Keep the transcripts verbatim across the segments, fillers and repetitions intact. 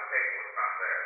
tape was not there.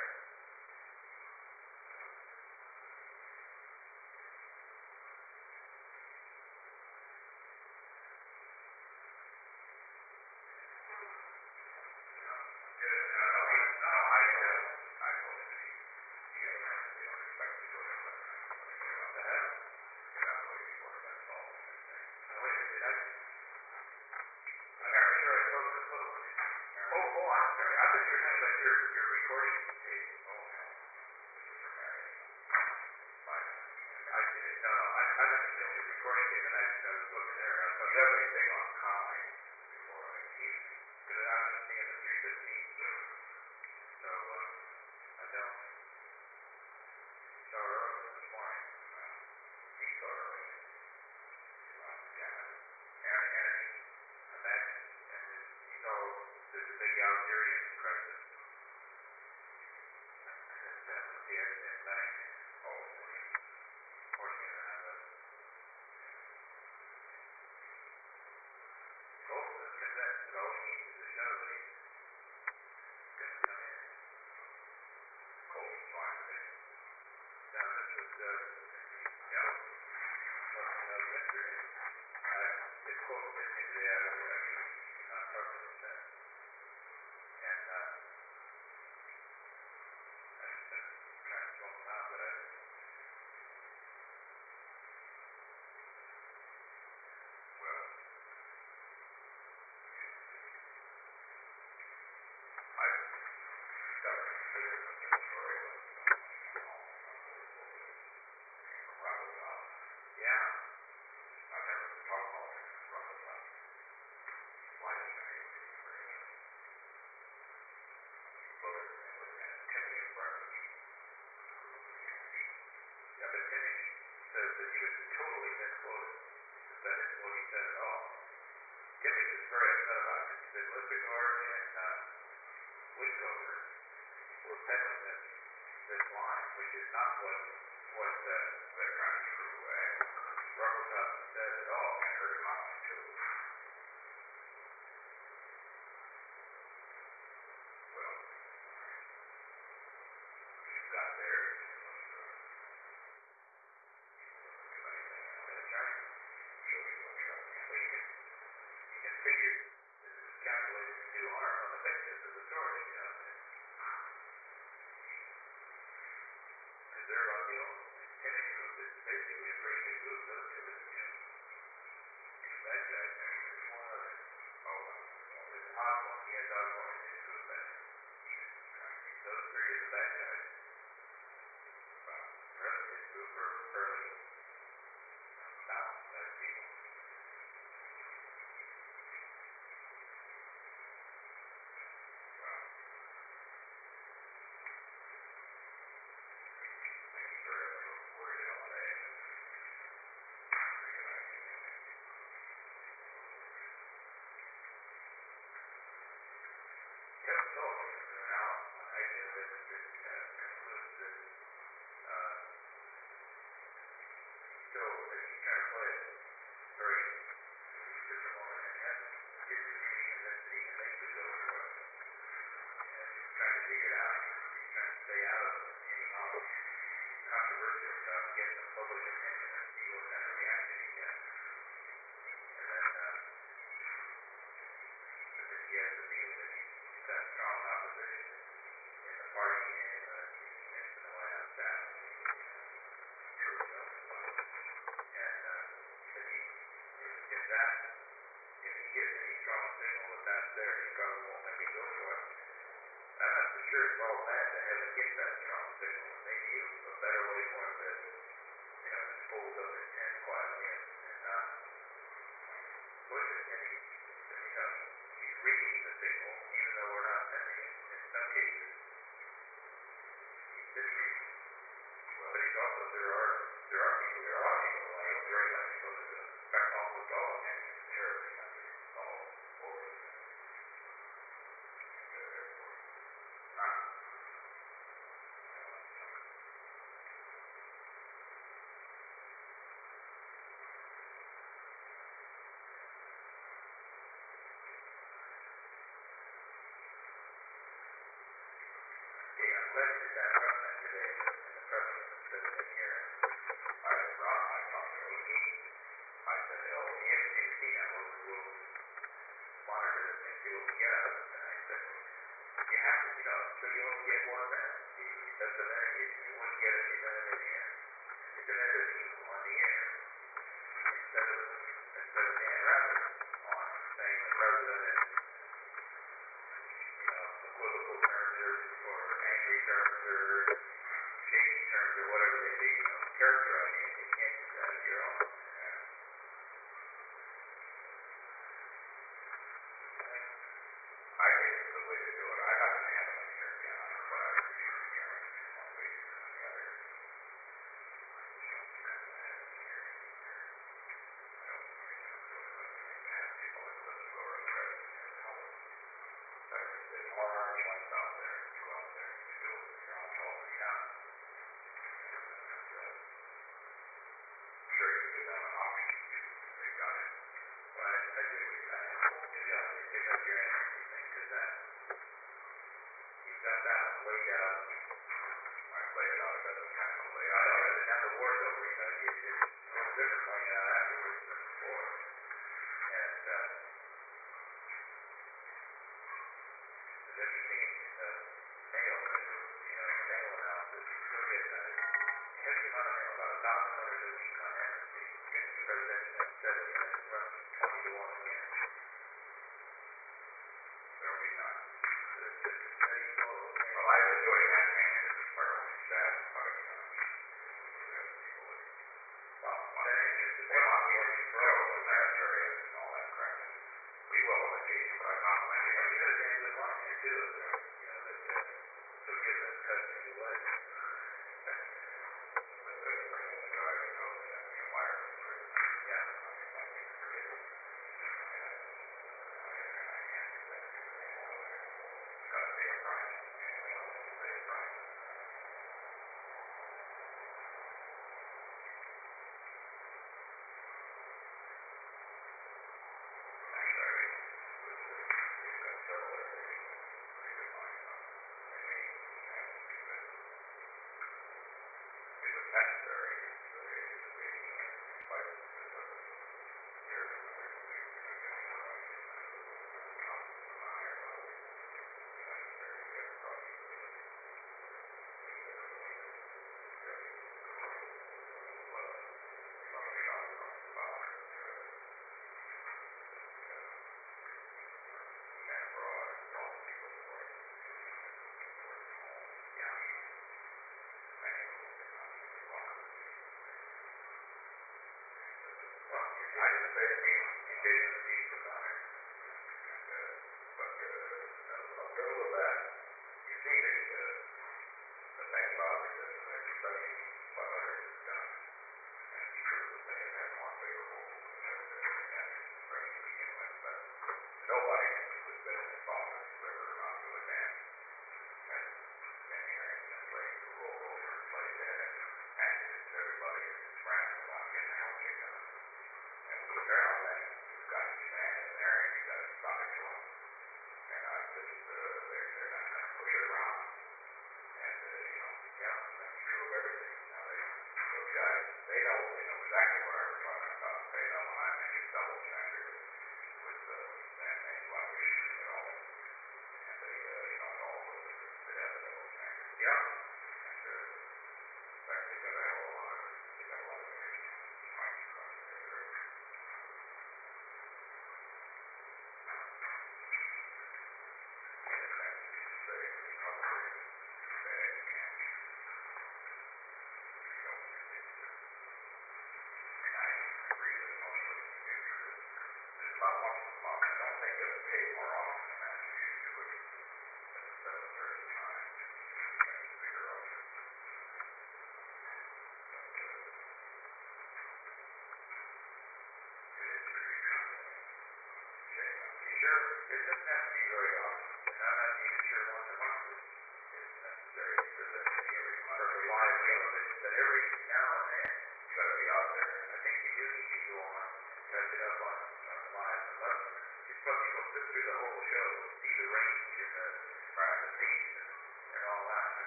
through the whole show, see the range and the privacy and, and all that.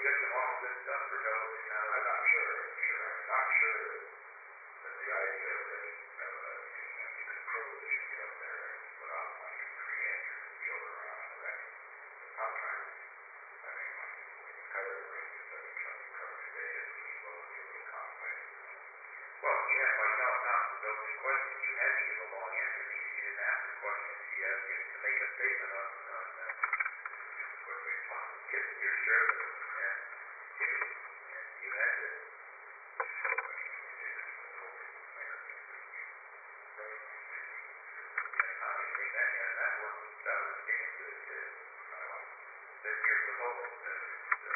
get them all this stuff for television now? I'm not sure. Sure, I'm not sure that the idea of this, of, uh, you can prove that you get up there and put on like three acres and joke around and wreck. But sometimes, I mean, like when you cover the ring, you start to try to cover the day and keep up with your little contemplating. Well, you have like no, not the open question. You had to give a long answer because you didn't ask the question. You asked him to make a statement on, on uh, What we talk. get your service, and, and you had to. Obviously, that, yeah, that worked. That was getting good too. That you're promoting the, the,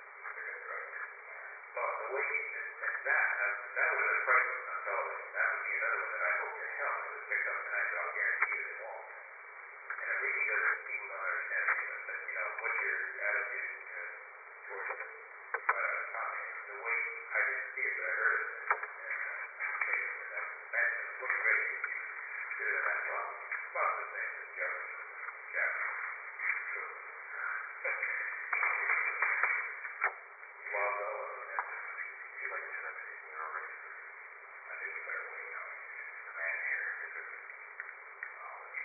well, the way you, and, and that, uh, that was a crisis on television. That would be another one that I hope to hell it was picked up tonight, but I'll guarantee you it won't. And it really doesn't, people don't understand it, but, you know, what's your attitude uh, towards it? But, uh, Tommy, the way, I didn't see it, but I heard it, and, and, uh, and that, that looked great. Good at that problem. About the same as Jefferson. Jefferson. Sure. Well, though, and He liked to have people in our race. I think it's better when, you know, the man here is a knowledge.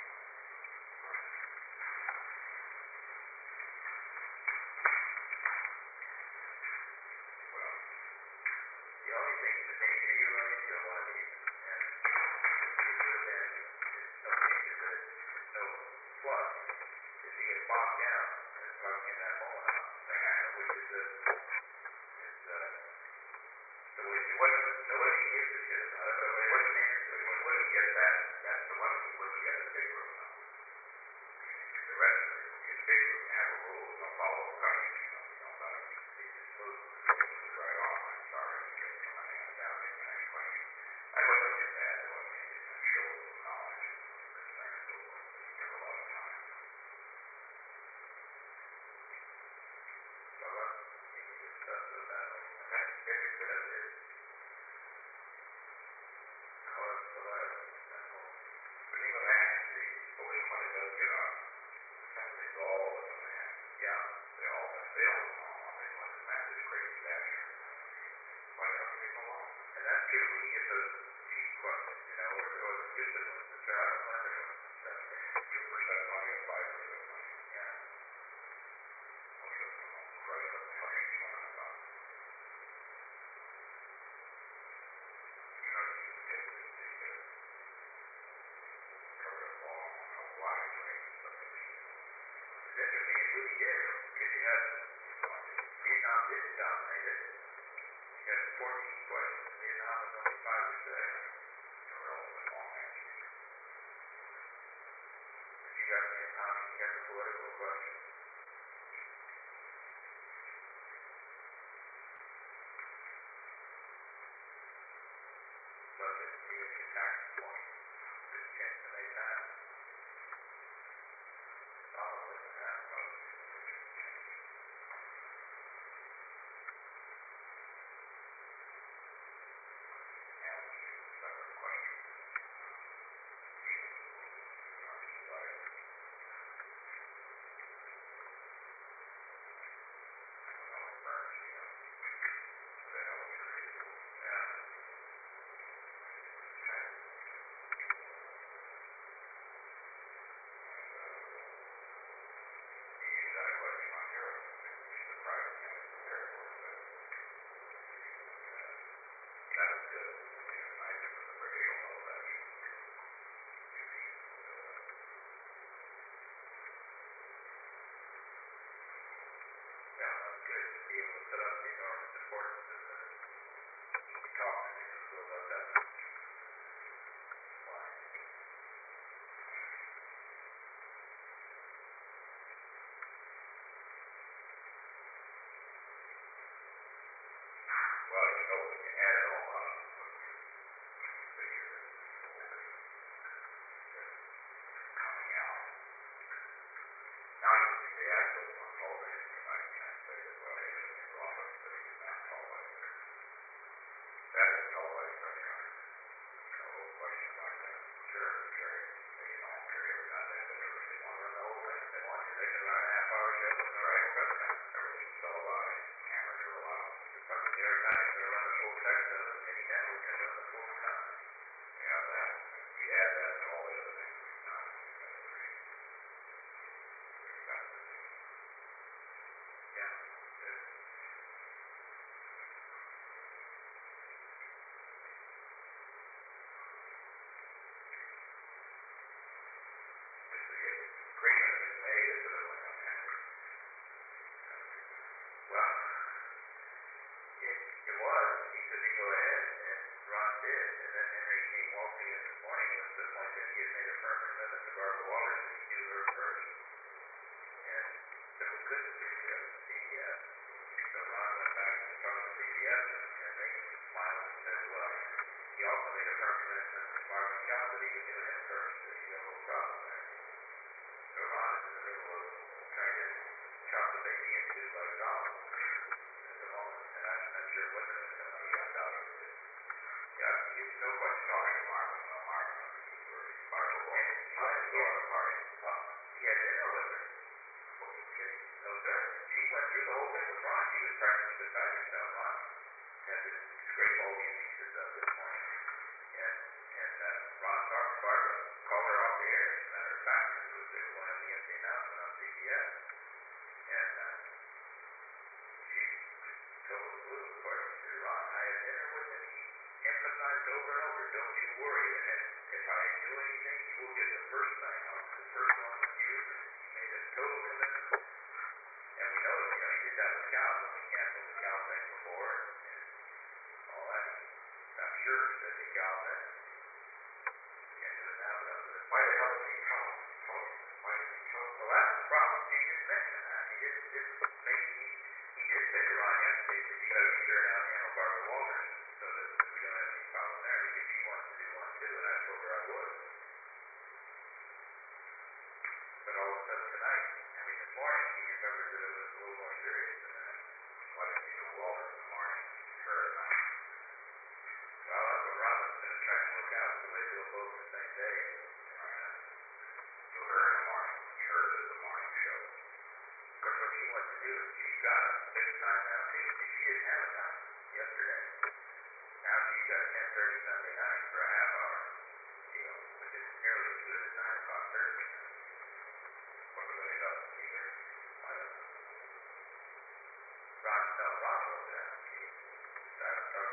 Well, the only thing, the danger you run into a lot of these, and it's good and it's no danger, but it's no plus, is you get bogged down and like in that moment, which is the, is the, the way, what, the way he gives it to them, uh, the way, what he answers, the way he gets that, that's the one he works at the big room now. The rest of it, his big room have a rule, don't follow the questions, you know, you don't let him, he's just smooth, moves right off, I'm sorry, you get my hand down, get the next question. I wasn't get that, I wasn't get that, show a little knowledge, concern and so forth, but he took a lot of time. So, uh, you can discuss with that, and that's typically of his cause celebrity, that's all. But even that, see, most money does get up. It's all in the man. Yeah. They all, they all know. I mean, like, the man is great stature. Why don't you make a lot? And that's true when you get those cheap questions, you know, or, or the stupid ones, the Charles Leonard ones and stuff. Two percent money and five percent money. Yeah. Most of them will crush up the questions on the top. Try to get the, the, uh, cover up all on a wide range of subjects. It's interesting, it really did, because you had Vietnam didn't dominate it. You had fourteen questions, Vietnam was only five or six. They were all the long answers. If you got Vietnam, you got the political question. Look at the tax point. Good chance to make that. Solid with that. Separate questions. Right. night. I mean, this morning he remembered that it was a little more serious than that. Why didn't you do Walter in the morning, her at night? Well, that's what Robin's going to try and work out, so they do them both the same day. Right. Do her in the morning. Her does the morning show. Of course, what she wants to do is she's got a fixed time now. She, she didn't have a time yesterday. Now she's got a ten thirty Sunday night for a half hour deal, which is nearly as good as nine o'clock Thursday night. What do they got either? I don't know. Ron, no, Ron wrote that. He, I don't know.